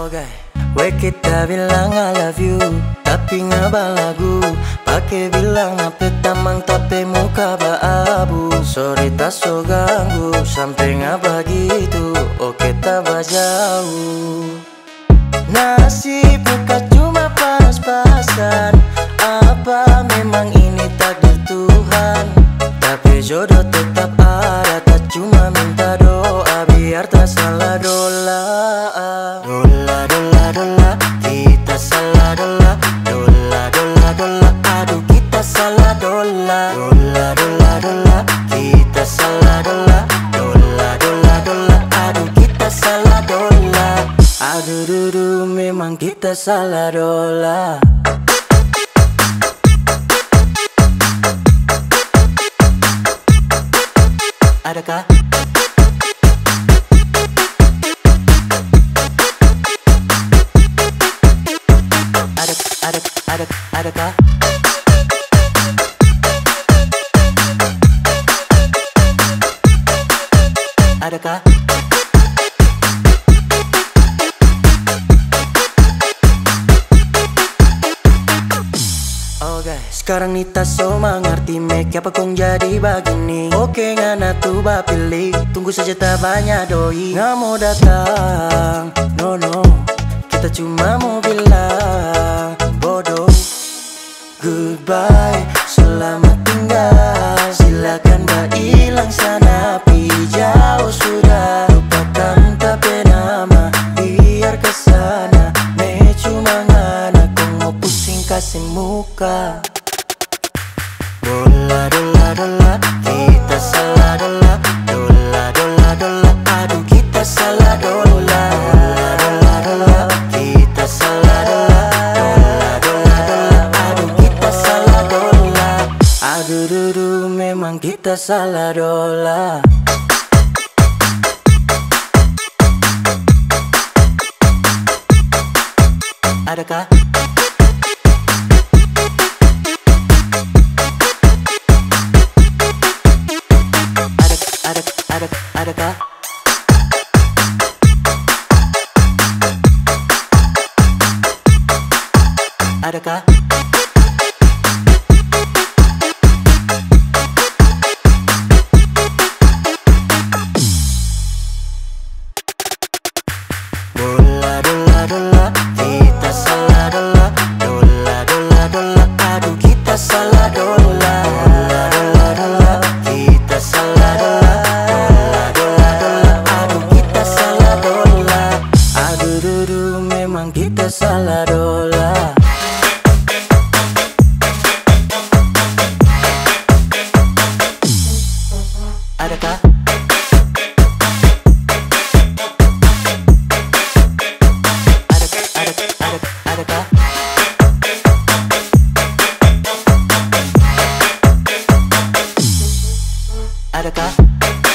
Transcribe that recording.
Oke, we kita bilang I love you, tapi ngaba lagu. Pakai bilang nape tamang tapi muka abu. Sorry tak so ganggu, sampai ngaba gitu. Oke tak jauh. Nasib muka cuma pas-pasan. Apa memang ini takdir Tuhan? Tapi jodoh tetap ada, tak cuma minta doa biar tak salah dola. Dola, dola, dola, kita salah dola. Dola, dola, dola, aduh kita salah dola. Dola, dola, dola, kita salah dola. Dola, dola, dola, aduh kita salah dola. Aduh dudu memang kita salah dola. Adakah? Adakah? Adakah? Sekarang Nita so mengerti make apa kong jadi begini. Oke ngana tuh pilih, tunggu saja tak banyak doi. Nggak mau datang, no no, kita cuma mau bilang bodoh. Goodbye, selamat tinggal. Silakan hilang sana, pi jauh sudah. Lupakan tapi nama, biar kesana. Me cuma ngana kong mau pusing kasih muka. Dola, dola, dola, kita salah dola. Dola, dola, dola, aduh kita salah dola. Dola, dola, dola, kita salah dola. Dola, dola, dola, aduh kita salah dola. Aduh dudu memang kita salah dola. Adakah? Adakah? Adakah? Dola, dola, dola, kita salah dola. Dola, dola, dola, aduh kita salah dola. Dola, dola, dola, kita salah dola. Memang kita salah dola. Adakah? Adakah? Adakah?